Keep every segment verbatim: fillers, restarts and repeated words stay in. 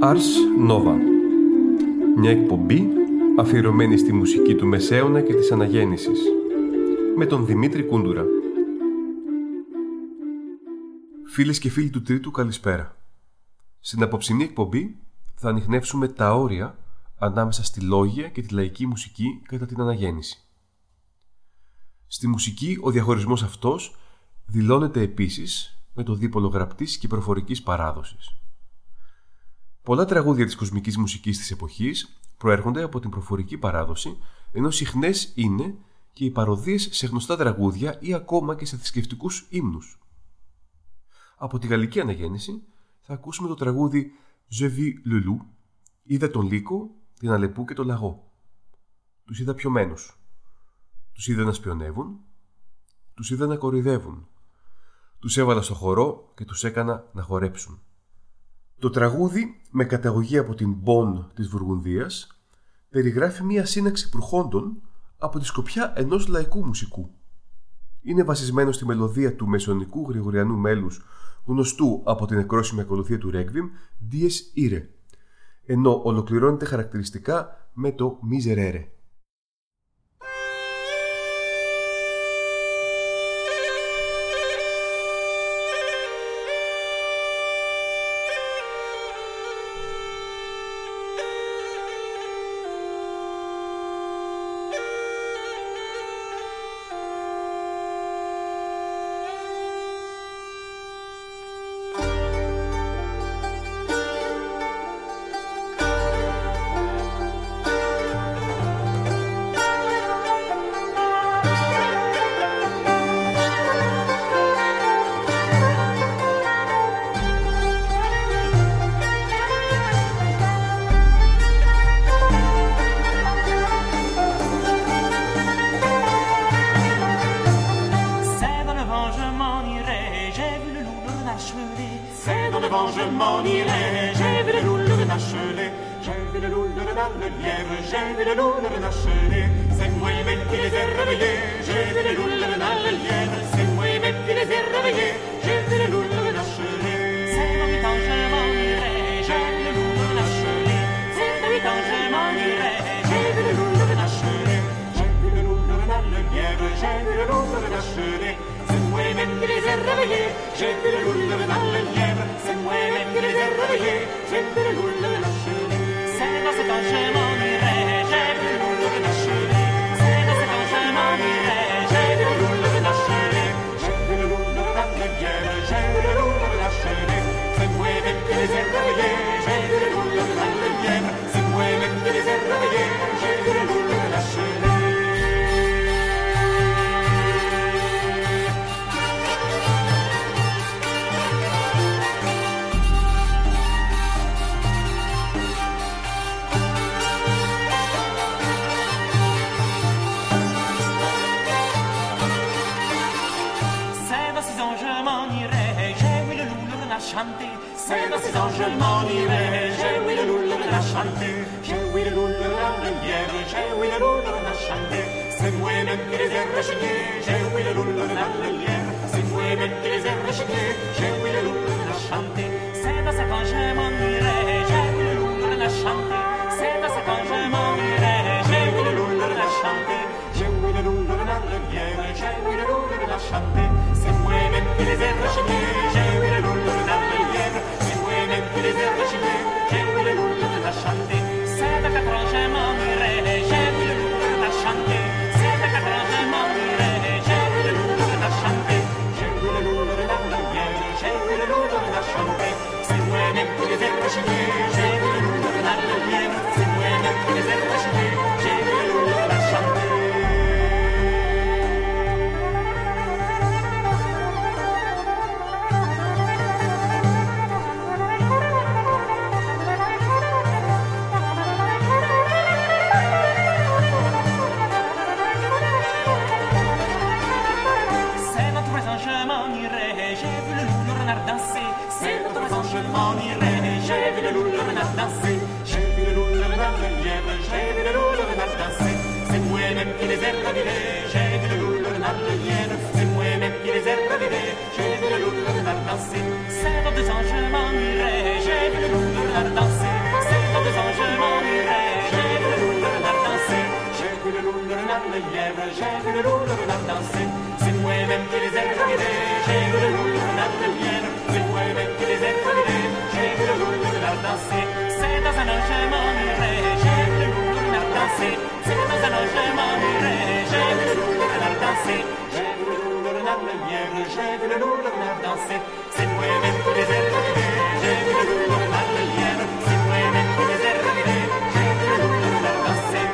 Ars Nova, μια εκπομπή αφιερωμένη στη μουσική του Μεσαίωνα και της Αναγέννησης, με τον Δημήτρη Κούντουρα. Φίλες και φίλοι του Τρίτου, καλησπέρα. Στην απόψινή εκπομπή θα ανιχνεύσουμε τα όρια ανάμεσα στη λόγια και τη λαϊκή μουσική κατά την Αναγέννηση. Στη μουσική ο διαχωρισμός αυτός δηλώνεται επίσης με το δίπολο γραπτής και προφορικής παράδοσης. Πολλά τραγούδια της κοσμικής μουσικής της εποχής προέρχονται από την προφορική παράδοση, ενώ συχνές είναι και οι παροδίες σε γνωστά τραγούδια ή ακόμα και σε θρησκευτικούς ύμνους. Από τη γαλλική Αναγέννηση θα ακούσουμε το τραγούδι «Je vis le loup», «Είδα τον λύκο, την Αλεπού και τον λαγό». Τους είδα πιωμένους. Τους είδα να σπιονεύουν. Τους είδα να κοροϊδεύουν. Τους έβαλα στο χορό και τους έκανα να χορέψουν. Το τραγούδι, με καταγωγή από την Μπον της Βουργουνδίας, περιγράφει μία σύναξη προχόντων από τη σκοπιά ενός λαϊκού μουσικού. Είναι βασισμένο στη μελωδία του μεσαιωνικού γρηγοριανού μέλους, γνωστού από την εκρόσιμη ακολουθία του Ρέκβιμ, Dies Irae, ενώ ολοκληρώνεται χαρακτηριστικά με το Miserere. C'est dans des anges, je m'en irai, j'ai vu le loup, le renard danser. le lièvre, j'ai vu le loup, le renard danser. C'est moi-même qui les ai regardés, j'ai vu le loup, le renard, le lièvre. C'est moi-même qui les ai regardés, j'ai vu le loup, le renard danser. C'est dans un an je m'en irai, j'ai vu le loup, le renard danser. C'est dans un an je m'en irai, j'ai vu le loup, le renard danser. J'ai vu le loup, le renard, le lièvre, j'ai vu le loup, le renard danser. C'est moi-même qui les ai regardés, j'ai vu le loup, le renard, le lièvre. C'est moi-même qui les ai regardés, j'ai vu le loup, le renard danser.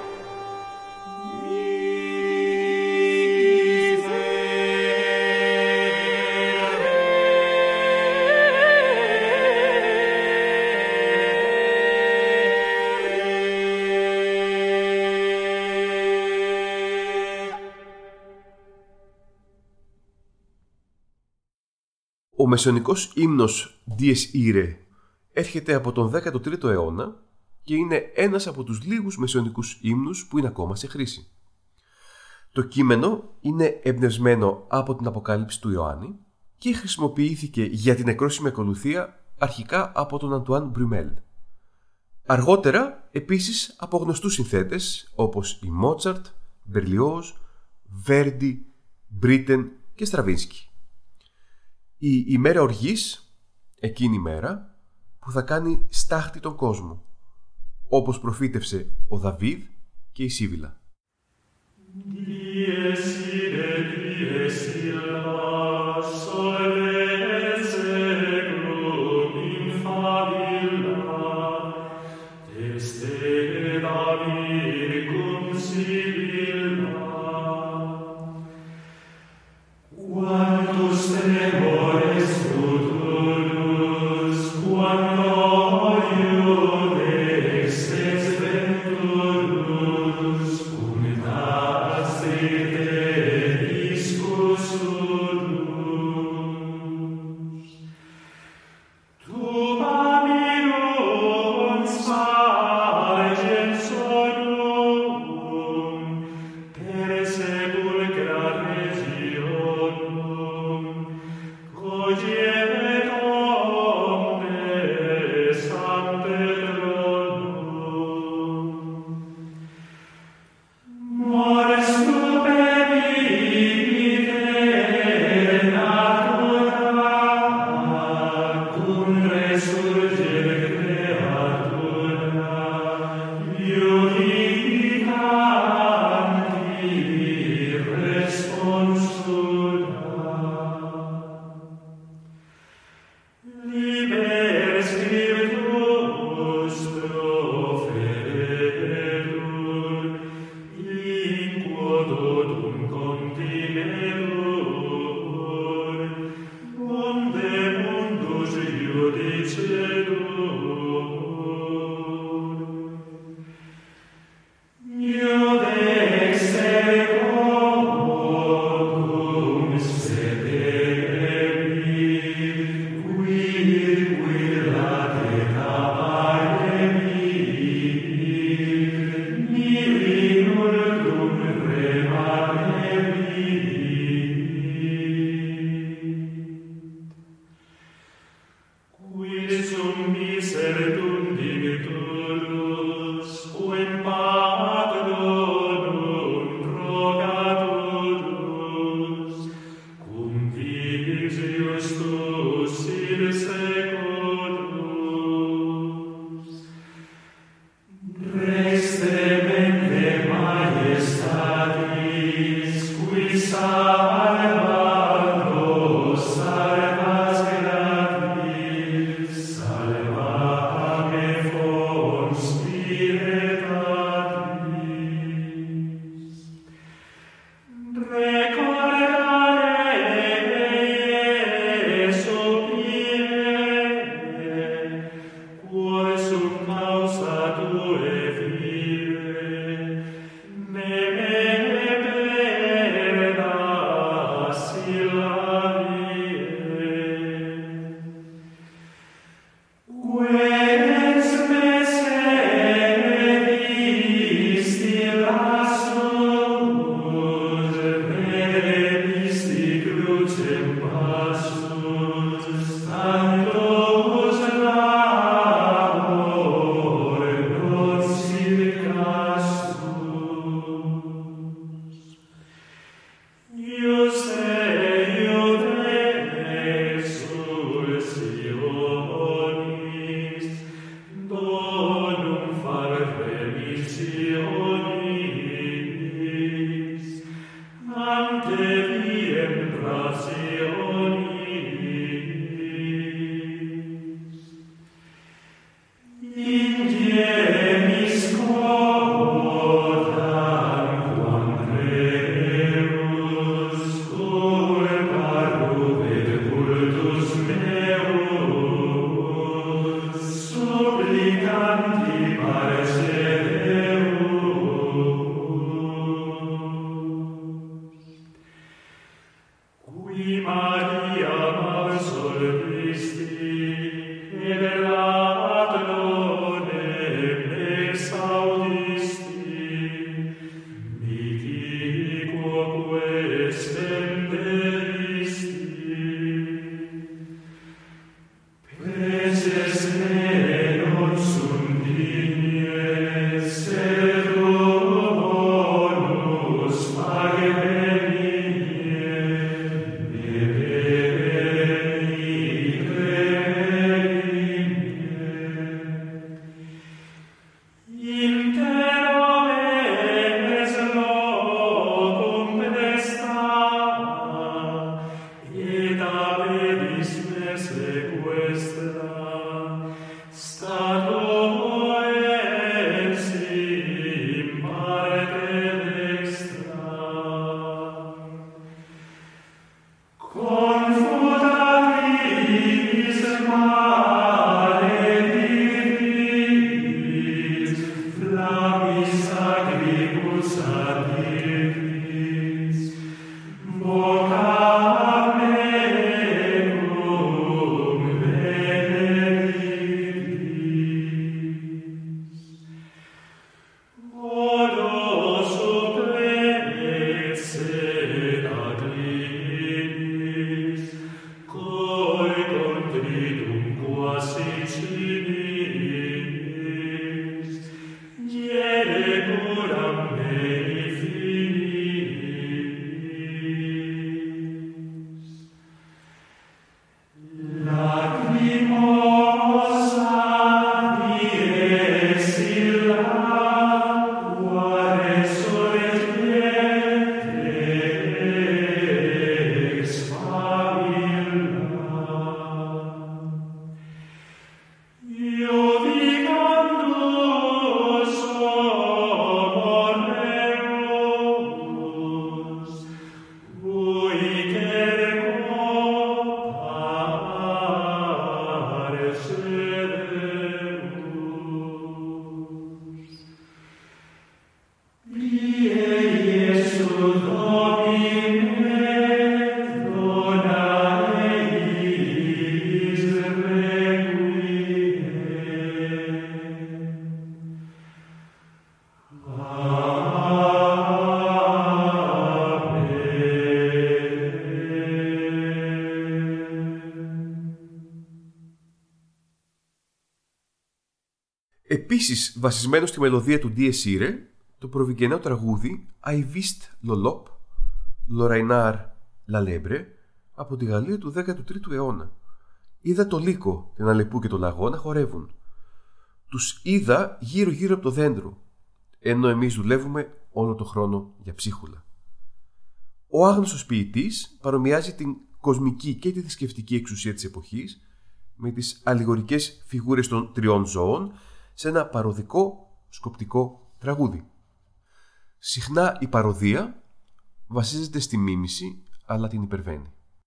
Ο μεσαιωνικός ύμνος Dies Irae έρχεται από τον δέκατο τρίτο αιώνα και είναι ένας από τους λίγους μεσαιωνικούς ύμνους που είναι ακόμα σε χρήση. Το κείμενο είναι εμπνευσμένο από την Αποκάλυψη του Ιωάννη και χρησιμοποιήθηκε για την νεκρόσιμη ακολουθία αρχικά από τον Αντουάν Μπριμέλ. Αργότερα επίσης από γνωστούς συνθέτες όπως η Μότσαρτ, Μπερλιόζ, Βέρντι, Μπρίτεν και Στραβίνσκι. Η ημέρα οργής, εκείνη η μέρα που θα κάνει στάχτη τον κόσμο, όπως προφήτευσε ο Δαβίδ και η Σίβυλα. Recordare, sopire Επίσης, βασισμένο στη μελωδία του Dies Irae, το προβυγγενέο τραγούδι I Vist Lolop, Lorainar Lalebre, από τη Γαλλία του δέκατου τρίτου αιώνα. Είδα το λύκο, την Αλεπού και το λαγό να χορεύουν. Τους είδα γύρω-γύρω από το δέντρο, ενώ εμείς δουλεύουμε όλο το χρόνο για ψίχουλα. Ο άγνωστος ποιητής παρομοιάζει την κοσμική και τη θρησκευτική εξουσία της εποχής με τις αλληγορικές φιγούρες των τριών ζώων σε ένα παροδικό σκοπτικό τραγούδι. Συχνά η παροδία βασίζεται στη μίμηση, αλλά την υπερβαίνει.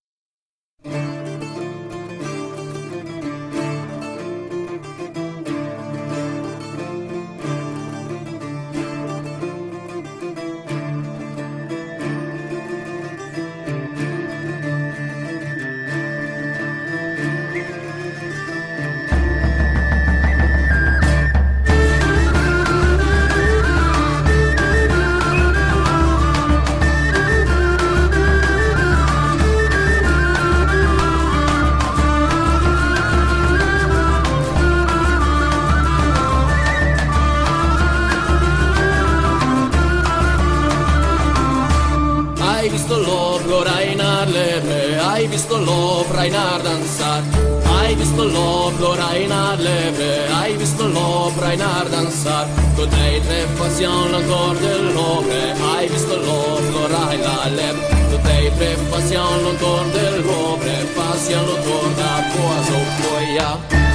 Hai visto l'opera Rainar danzar, hai visto l'opera Rainar leve, hai visto l'opera Rainar danzar, con dei tre passion l'encore dell'opera, hai visto l'opera Rainar leve, con dei tre passion l'encore dell'opera, passion l'encore da poaso poia.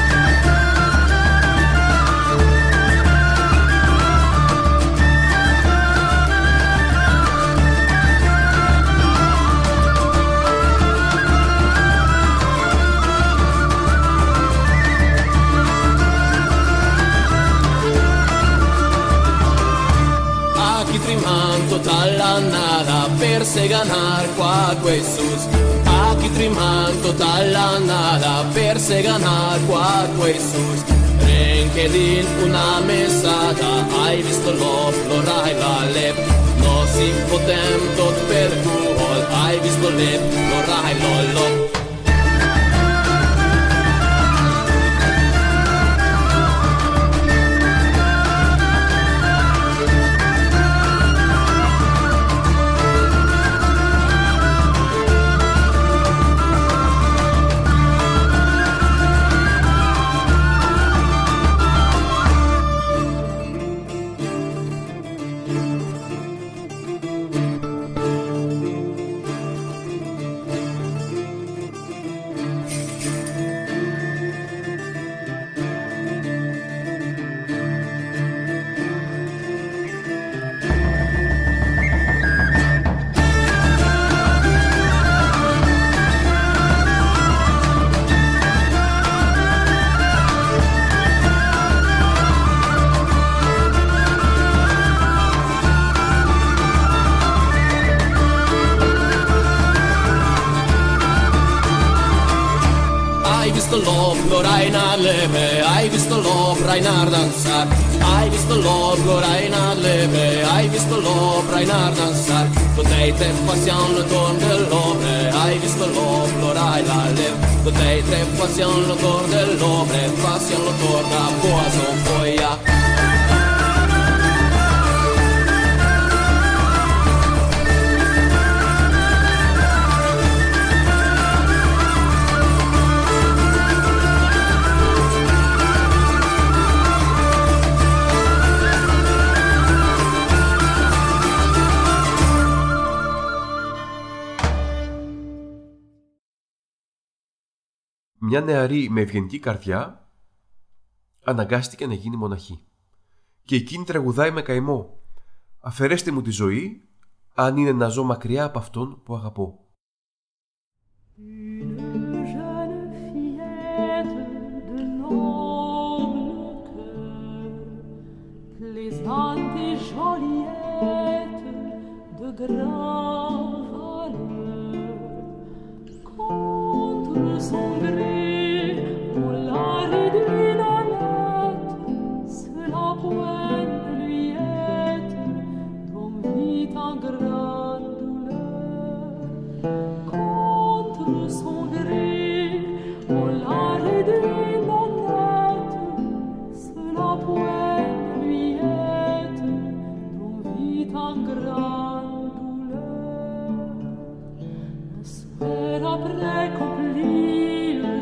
Dalla nada per se ganar qua Jesus, aquí trimando dalla nada per se ganar qua Jesus, renchedin una mesata, hai visto l'oplo rai la lep, no si potem tot per cuol, hai visto lep, lo rai lollo. Hai visto l'opera Rainar danzar, hai visto l'opera Rainar leve, hai visto l'opera Rainar danzar, con dei tre passion l'entorno dell'opera, hai visto l'opera Rainar leve, con dei tre passion l'entorno dell'opera, passion l'entorno da poaso poia. Μια νεαρή με ευγενική καρδιά αναγκάστηκε να γίνει μοναχή. Και εκείνη τραγουδάει με καημό: «Αφαιρέστε μου τη ζωή, αν είναι να ζω μακριά από αυτόν που αγαπώ». Après accompli le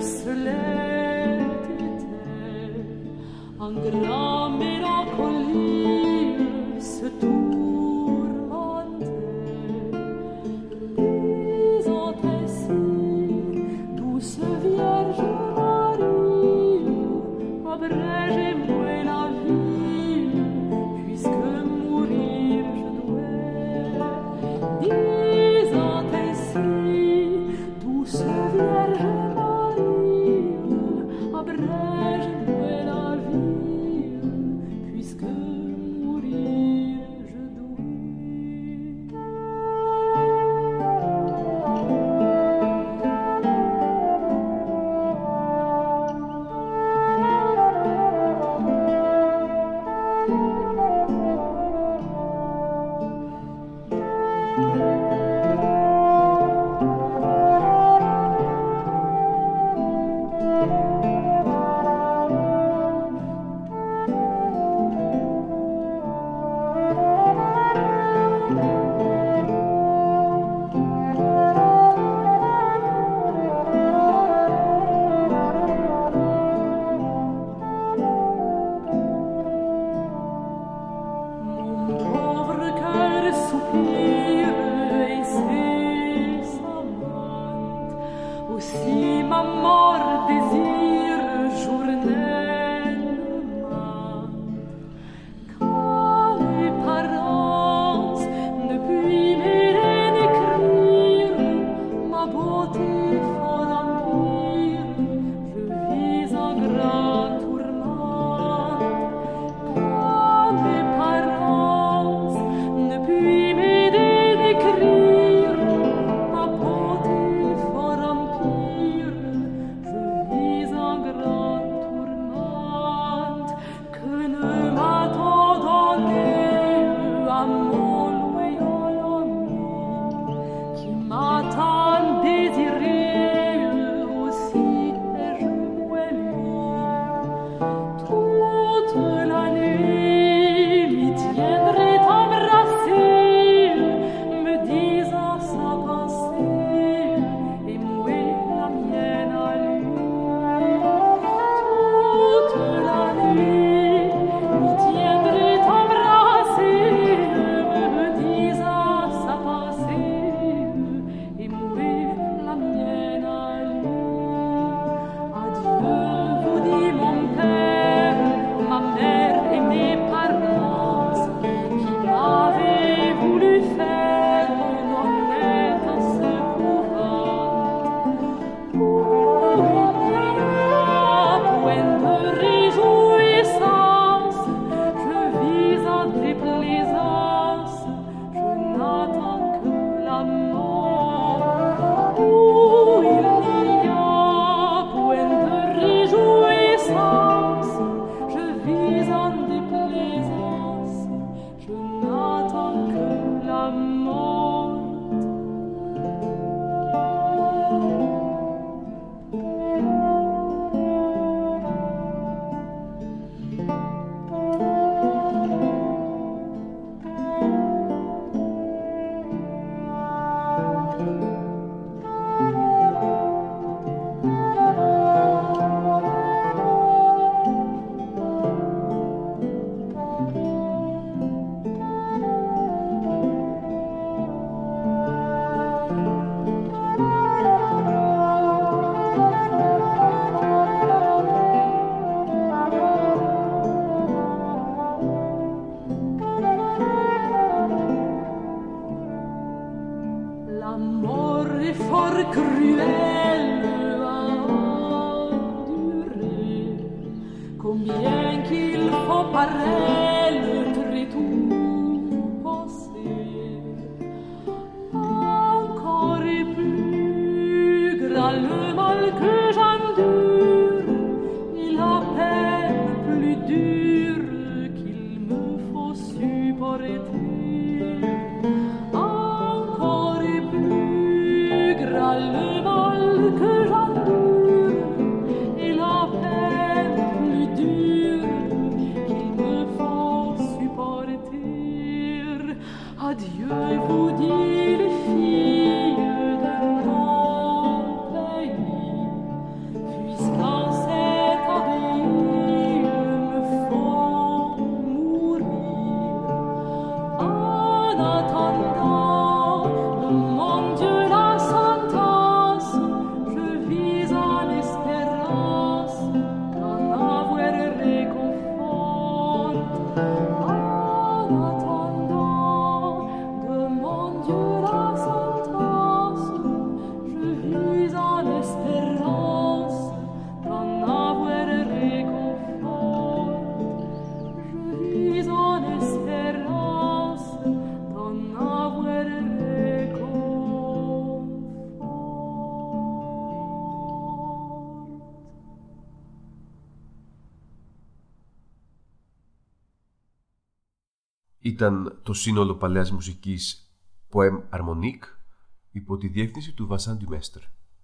ήταν το σύνολο παλαιάς μουσικής Poème Harmonique υπό τη διεύθυνση του Vincent Dumestre.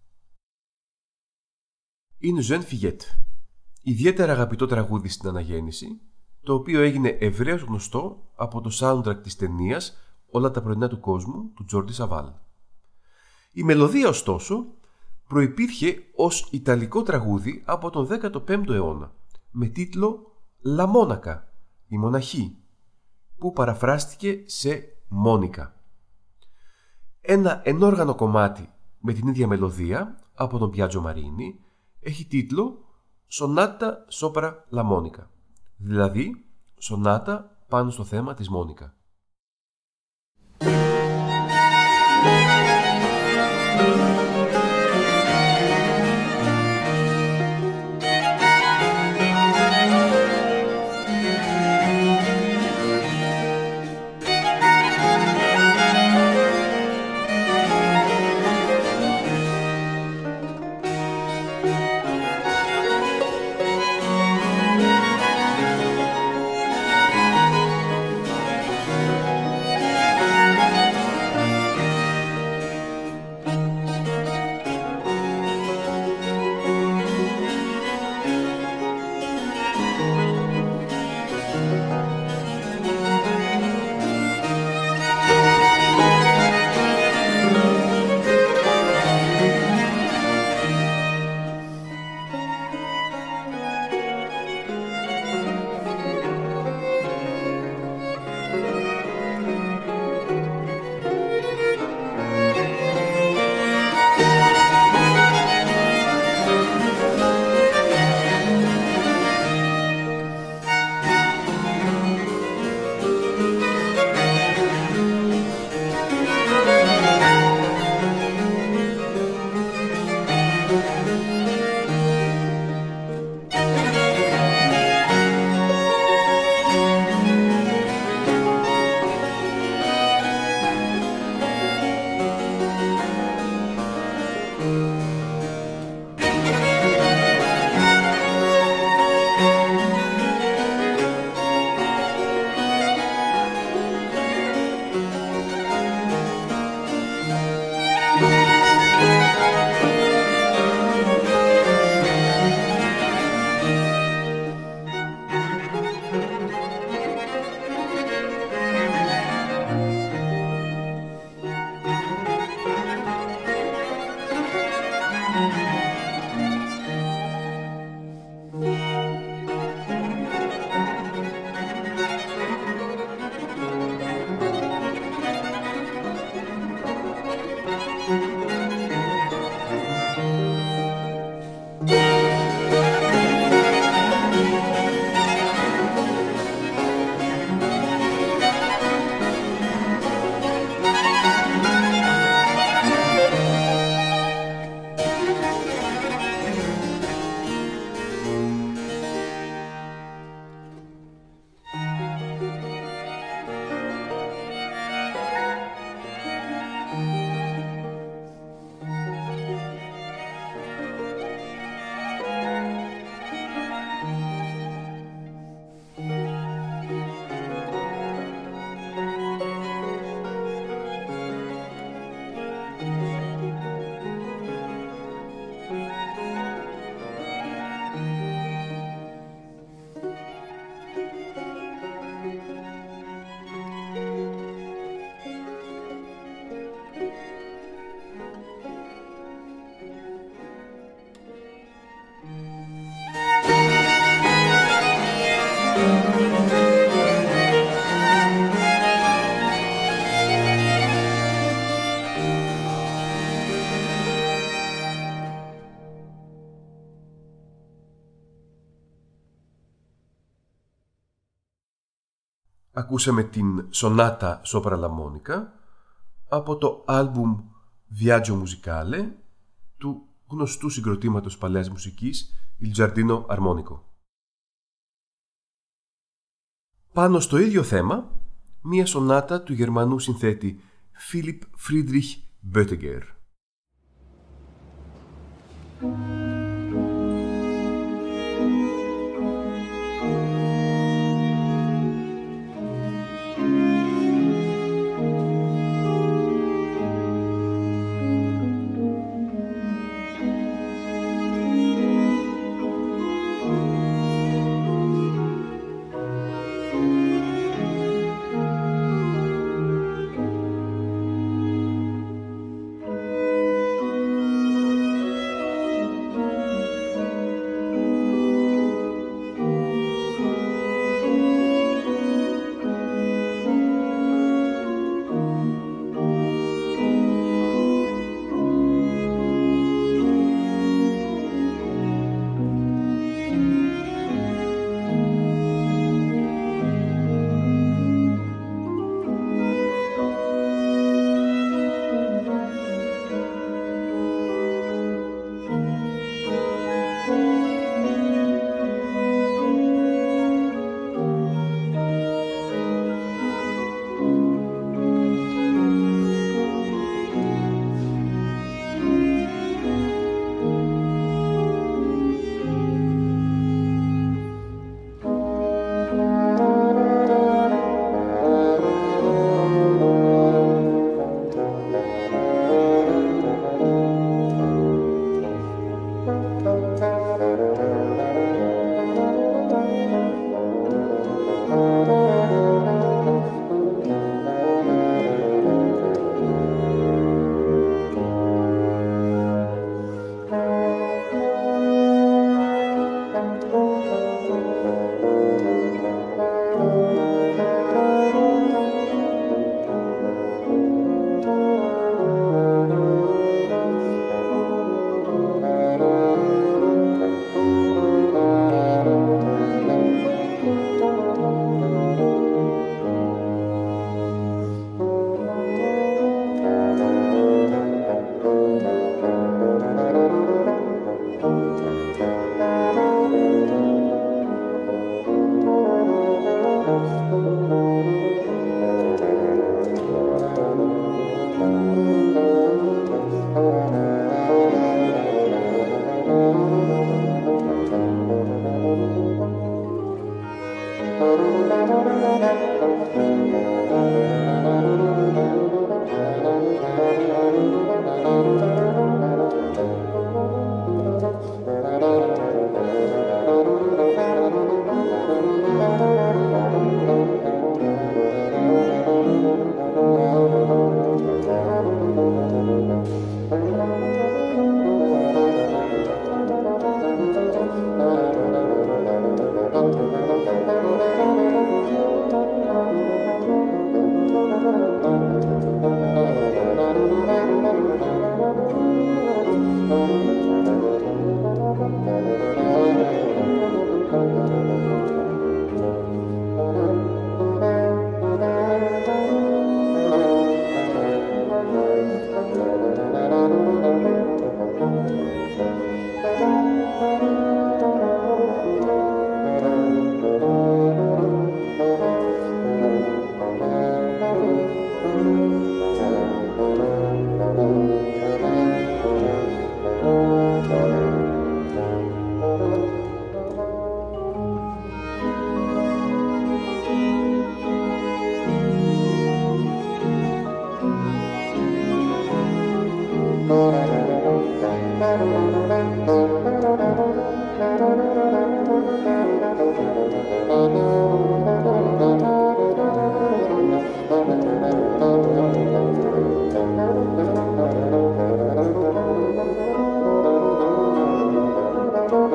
Une jeune fillette, ιδιαίτερα αγαπητό τραγούδι στην αναγέννηση, το οποίο έγινε ευρέως γνωστό από το soundtrack της ταινίας «Όλα τα πρωινά του κόσμου» του Τζόρντι Σαβάλ. Η μελωδία, ωστόσο, προϋπήρχε ως ιταλικό τραγούδι από τον δέκατο πέμπτο αιώνα, με τίτλο «La Monaca», η μοναχή, που παραφράστηκε σε «Μόνικα». Ένα ενόργανο κομμάτι με την ίδια μελωδία από τον Πιάτζο Μαρίνι έχει τίτλο «Sonata sopra la Monica», δηλαδή σονάτα πάνω στο θέμα της Μόνικα. Ακούσαμε την Sonata sopra la Monica από το άλμπουμ Viaggio Musicale του γνωστού συγκροτήματος παλαιάς μουσικής Il Giardino Armonico. Πάνω στο ίδιο θέμα, μία σονάτα του Γερμανού συνθέτη Philipp Friedrich Böttiger.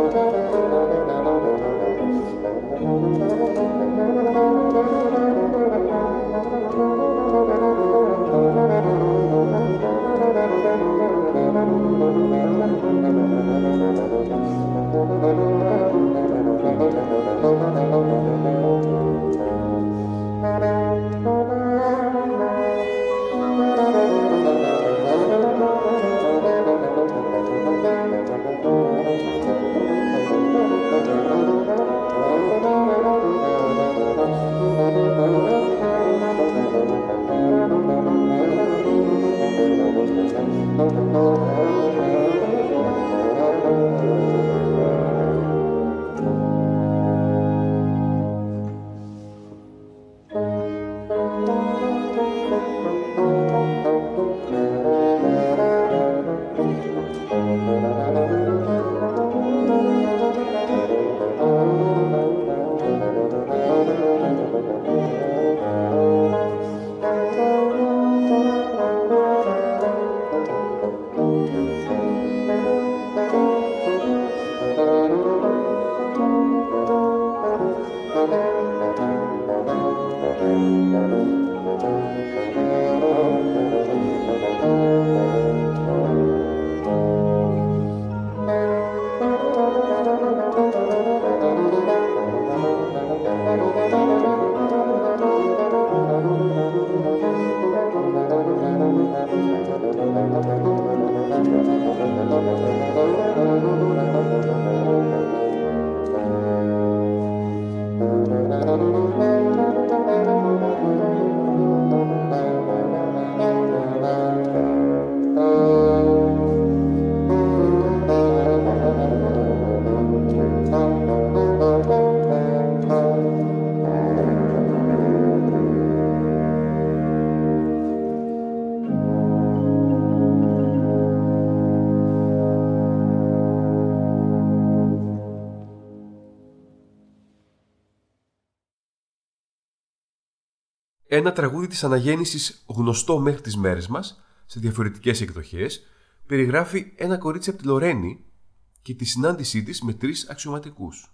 Ένα τραγούδι της αναγέννησης γνωστό μέχρι τις μέρες μας, σε διαφορετικές εκδοχές, περιγράφει ένα κορίτσι από τη Λορένη και τη συνάντησή της με τρεις αξιωματικούς.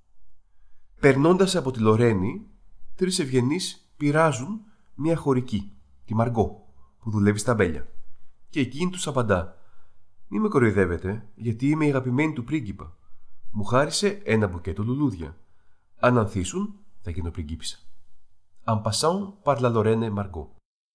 Περνώντας από τη Λορένη, τρεις ευγενείς πειράζουν μια χωρική, τη Μαργκό, που δουλεύει στα μπέλια. Και εκείνη τους απαντά: «Μη με κοροϊδεύετε, γιατί είμαι η αγαπημένη του πρίγκιπα. Μου χάρισε ένα μπουκέτο λουλούδια. Αν ανθίσουν, θα γίνω πριγκίπισσα». En passant par la Lorraine Margot.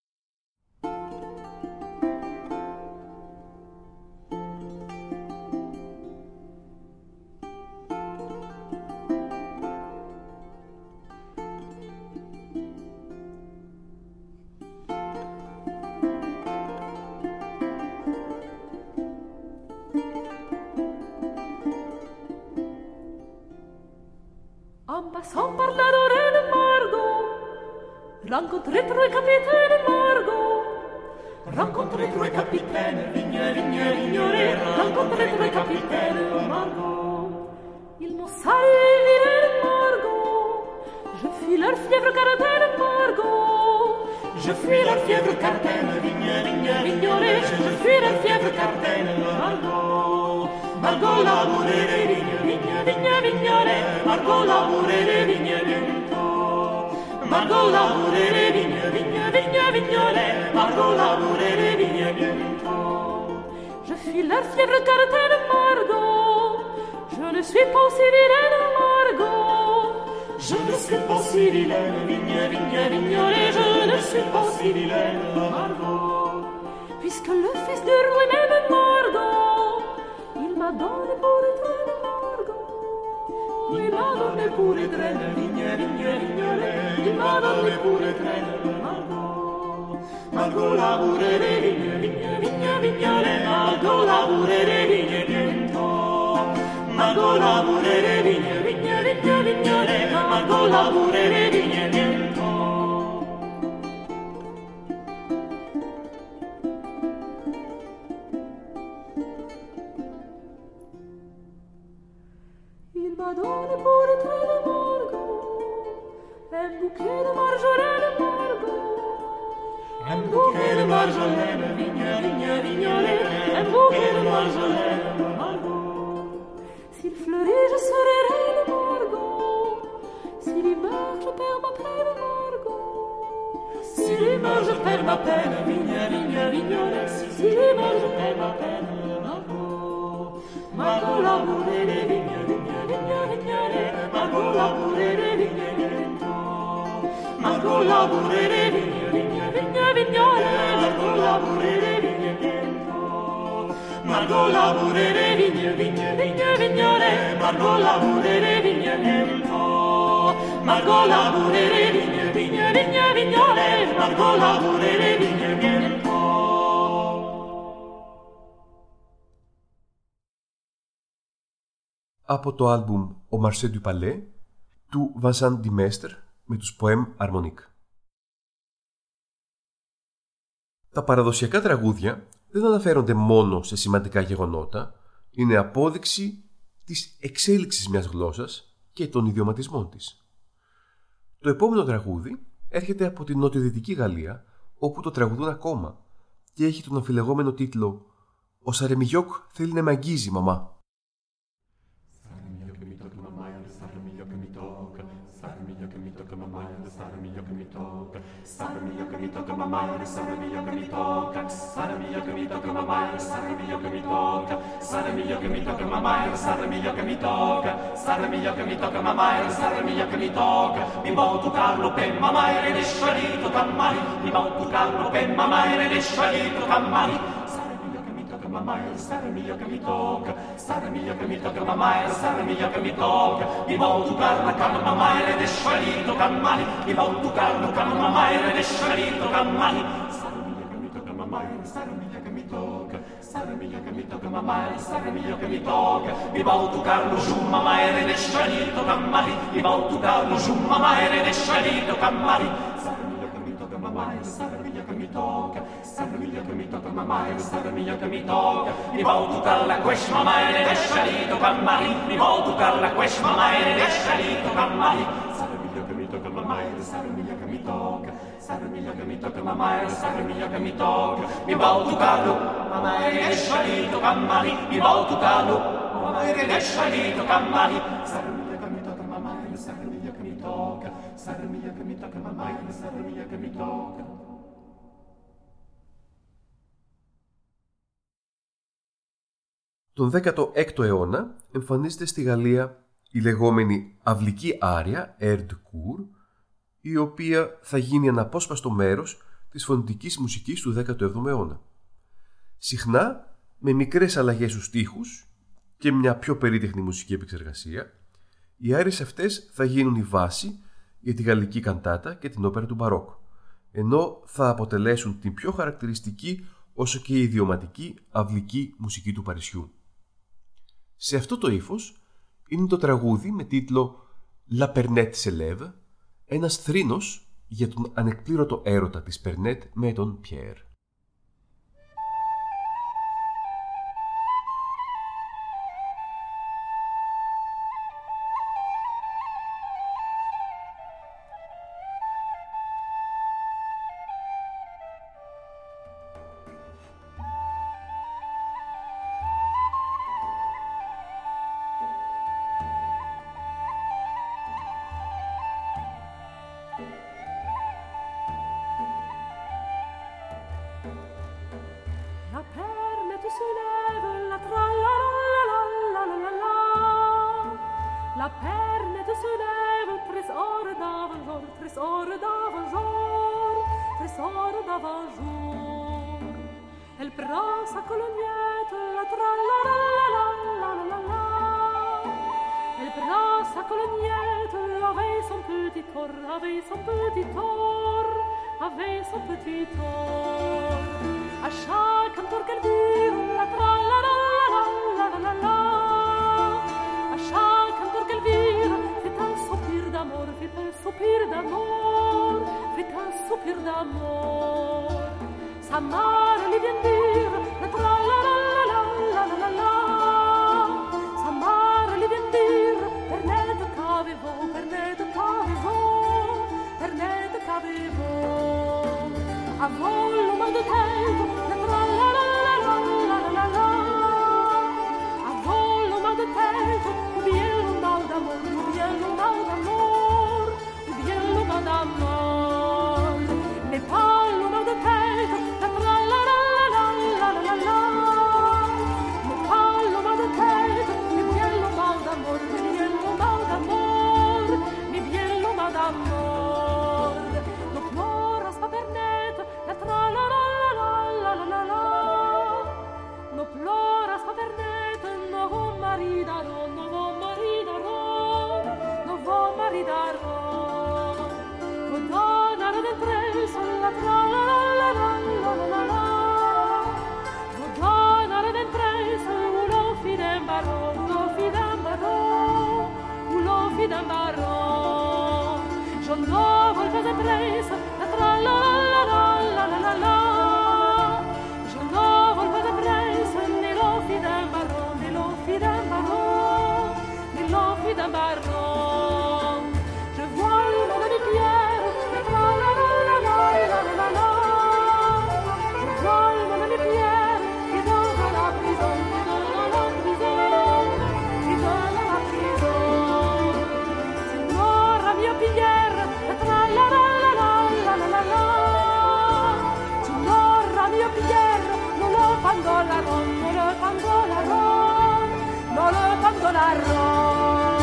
En passant par la Lorraine Margot, rencontrez trois capitaines Margot. Rencontrez trois capitaines, vigne, vigne, vignolet. Rencontrez trois capitaines Margot. Ils m'ont salué vilaine Margot. Je fuis leur fièvre cardaine Margot. Je fuis leur fièvre cardaine, vigne, vigne, vignolet. Je fuis leur fièvre cardaine Margot. Margot labourait les vignes, vigne, vigne, vignolet. Margot labourait les vignes bientôt. Margot labourait les vignes, vigne, vigne, vignolet. Margot labourait les vignes bientôt. Je fuis leur fièvre cardaine Margot. Je ne suis pas aussi vilaine Margot. Je ne suis pas si vilaine, vigne, vigne, vignolet. Je ne suis pas si vilaine Margot. Puisque le fils du roi m'aime Margot, il m'a donné pour étreinte Margot. Il m'a donné pour étreinte, vigne, vigne, vignolet. Il m'a donné pour étreinte Margot. Margot labourait les vignes, vigne, vigne, vignolet. Margot labourait les vignes bientôt. Margot labourait les vignes, vigne, vigne, vignolet. Margot labourait les vignes bientôt. Il m'a donné pour étreinte Margot un bouquet de marjolaine Margot. Un bouquet de marjolaine, vigne, vigne, vignolet. Un bouquet de marjolaine Margot. S'il fleurit, je serai reine Margot. S'il y meurt, je perds ma peine, Margot. S'il y meurt, je perds ma peine, vigne, vigne, vignole. S'il y meurt, je perds ma peine, Margot. Margot labourer les vignes, vigne, vigne, vignole. Margot labourer les vignes, vignole. Margot labourer les vignes, vigne, vigne, vignole. Margot labourer les vignes, vignole. Margot labourer les vignes, vigne, vigne, vignole. Margot labourer les vignes, vignole. Margot labourer les vignes, vigne, vigne, vignole. Margot labourer les vignes, vignole. Από το άλμπουμ «Ο Μαρσέ du Palais» του Vincent Dimestre με τους Poème Harmonique. Τα παραδοσιακά τραγούδια δεν αναφέρονται μόνο σε σημαντικά γεγονότα, είναι απόδειξη της εξέλιξης μιας γλώσσας και των ιδιωματισμών της. Το επόμενο τραγούδι έρχεται από την νοτιοδυτική Γαλλία, όπου το τραγουδούν ακόμα και έχει τον αμφιλεγόμενο τίτλο «Ο Σαρεμιγιόκ θέλει να με αγγίζει, μαμά». Mi volto Carlo per mamma e ne scialito cammari, mi volto Carlo per mamma e ne scialito cammari. Mamma, sara mia che mi tocca, sara mia che mi tocca, mamma, sara mia che mi tocca. Mi volto Carlo con mamma e ne scialito cammari, mi volto Carlo con mamma e ne scialito cammari. Sara mia che mi tocca, mamma, sara mia che mi tocca, sara mia che mi tocca, mamma, sara mia che mi tocca. Mi volto Carlo giù, mamma e ne scialito cammari, mi volto Carlo giù, mamma e ne scialito cammari. Sara mia che mi tocca, mamma, sara mia che mi tocca, sara mia che mi tocca, mamma, sara mia che mi tocca. Mi volto Carlo questo, mamma e ne scialito cammari, mi volto Carlo questo, mamma e ne scialito cammari. Sara mia che mi tocca, mamma, sara mia che mi tocca, sara mia che mi tocca, mamma, sara mia che mi tocca. Mi volto Carlo, mamma e ne scialito cammari, mi volto Carlo, mamma e ne scialito cammari. Sara mia che mi tocca, mamma, sara mia che mi tocca, sara mia che mi tocca, mamma, sara mia che mi tocca. Τον δέκατο έκτο αιώνα εμφανίζεται στη Γαλλία η λεγόμενη αυλική άρια, air de cour, η οποία θα γίνει αναπόσπαστο μέρος της φωνητικής μουσικής του δέκατου έβδομου αιώνα. Συχνά με μικρές αλλαγές στους στίχους και μια πιο περίτεχνη μουσική επεξεργασία, οι άριες αυτές θα γίνουν η βάση για τη γαλλική καντάτα και την όπερα του Μπαρόκ, ενώ θα αποτελέσουν την πιο χαρακτηριστική όσο και η ιδιωματική αυλική μουσική του Παρισιού. Σε αυτό το ύφος είναι το τραγούδι με τίτλο «La Pernette se lève», ένας θρήνος για τον ανεκπλήρωτο έρωτα της Περνέτ με τον Πιέρ. A volo mal de tête, rempli d'un marron. Je vois le monde des pierres, et tra la la la la la la la. Je vois le monde des pierres, qui est dans la prison, qui est dans la prison, qui est dans la prison. Signora mia pigliere, e tra la la la la la la la la. Signora mia pigliere, non lo pandolarò, non lo pandolarò, non lo pandolarò.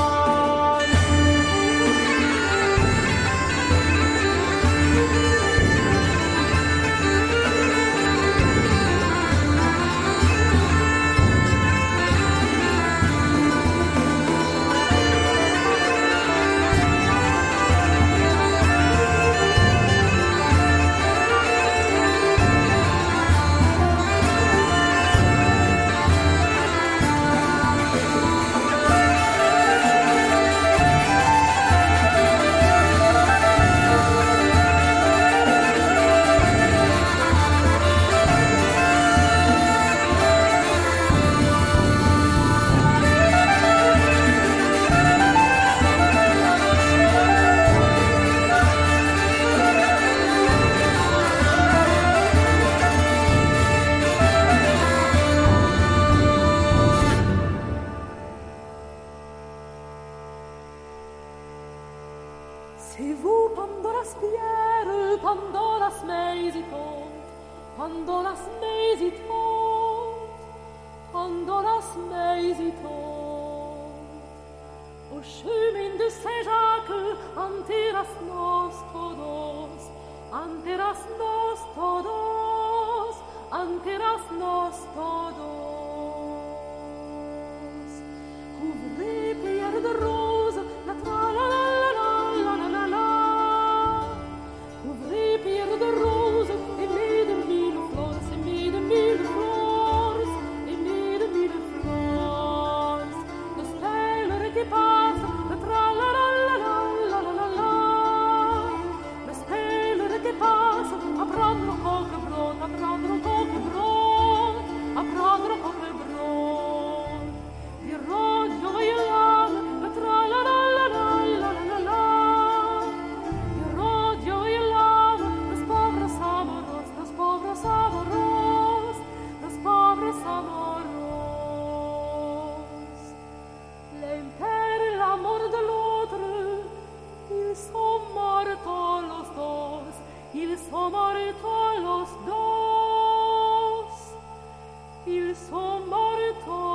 C'est vous, Pandoras Pierre, Pandoras Meisitot, Pandoras Meisitot, Pandoras Meisitot. Au chemin de Saint-Jacques, enterras nos todos, enterras nos todos, enterras nos todos. Couvrez, pierre de rose, la tra-la-la. Pierre de rose, aimée de mille fleurs, aimée de mille fleurs, aimée de mille fleurs. Le stèle qui passe, le tra-la-la-la-la-la-la-la. Le stèle qui passe, a prendre coque-brode, a prendre coque-brode, a prendre coque-brode. Il rodio e l'âme, le tra-la-la-la-la-la-la-la. Il rodio e l'âme, los pobres amoros, los pobres amoros, los pobres amoros. L'un et l'amour de l'autre, ils sont morts los dos, ils sont morts los dos, ils sont morts los dos.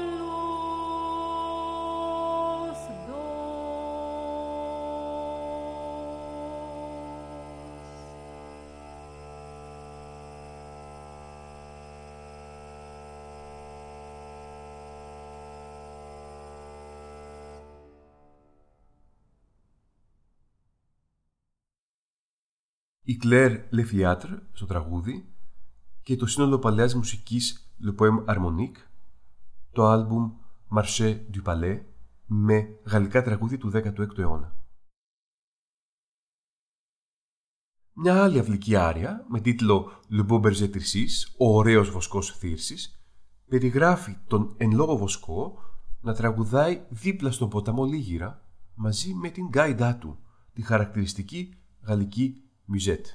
Η Claire Le Fiatre στο τραγούδι και το σύνολο παλαιάς μουσικής Le Poème Harmonique, το άλμπουμ Marché du Palais με γαλλικά τραγούδια του δέκατου έκτου αιώνα. Μια άλλη αυλική άρια με τίτλο Le Beau Berger Tircis, ο ωραίος βοσκός Θύρσης, περιγράφει τον εν λόγω βοσκό να τραγουδάει δίπλα στον ποταμό Λίγυρα μαζί με την γκάιντά του, τη χαρακτηριστική γαλλική Musette.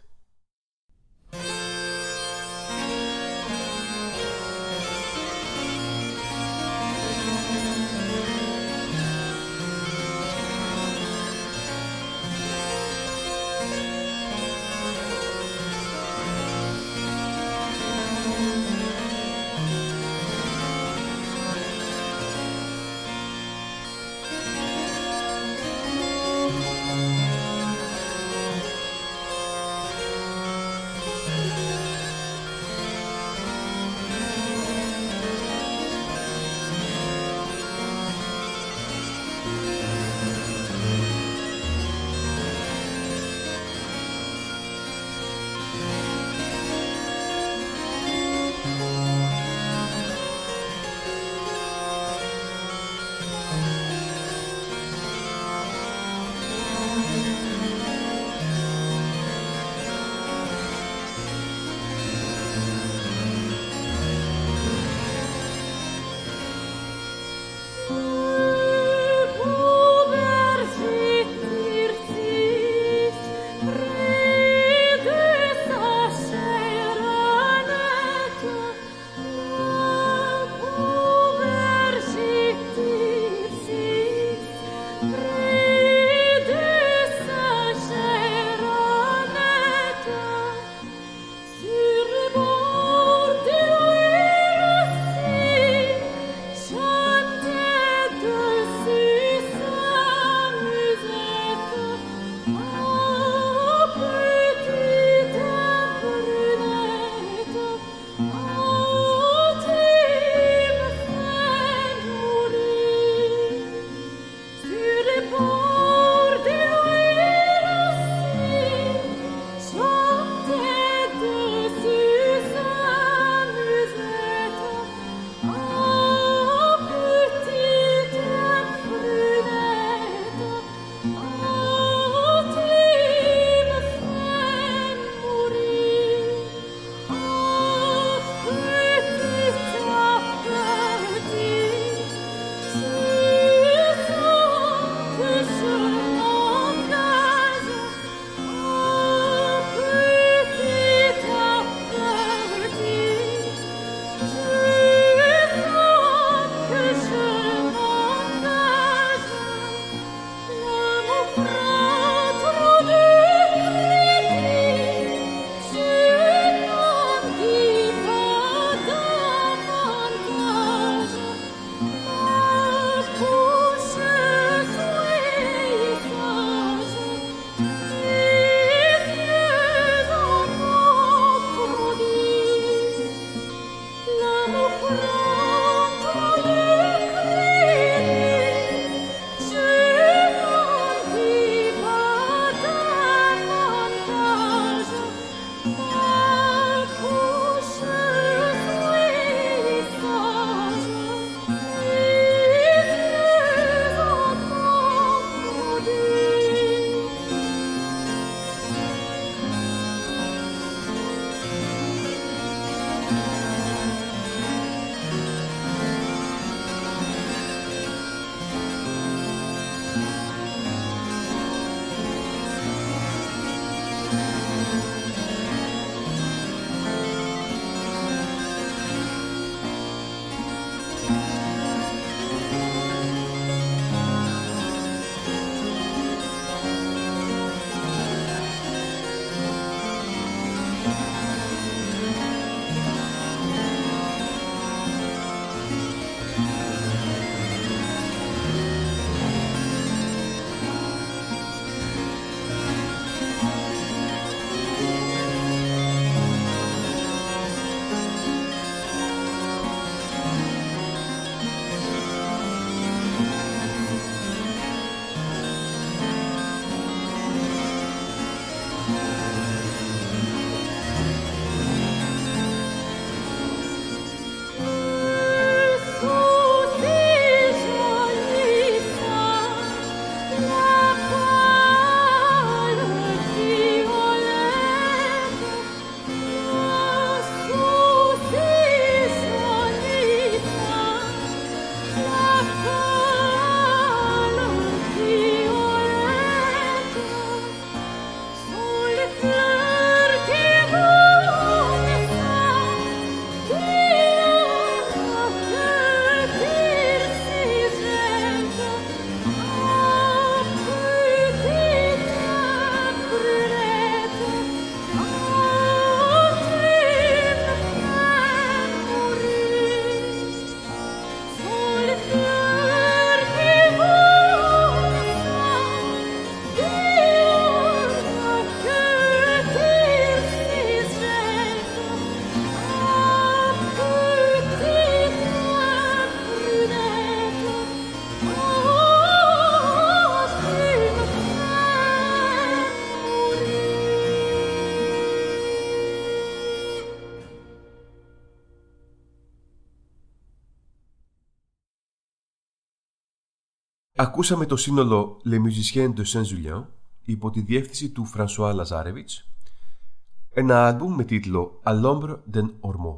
Ακούσαμε το σύνολο Les Musiciens de Saint-Julien υπό τη διεύθυνση του Φρανσουά Λαζάρεβιτς, ένα άλμπουμ με τίτλο À l'ombre d'un ormeau.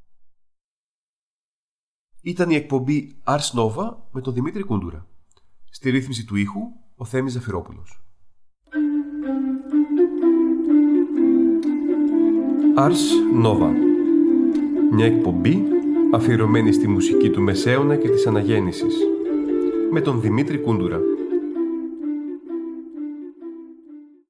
Ήταν η εκπομπή Ars Nova με τον Δημήτρη Κούντουρα. Στη ρύθμιση του ήχου ο Θέμης Ζαφυρόπουλος. Ars Nova, μια εκπομπή αφιερωμένη στη μουσική του Μεσαίωνα και της Αναγέννησης, με τον Δημήτρη Κούντουρα.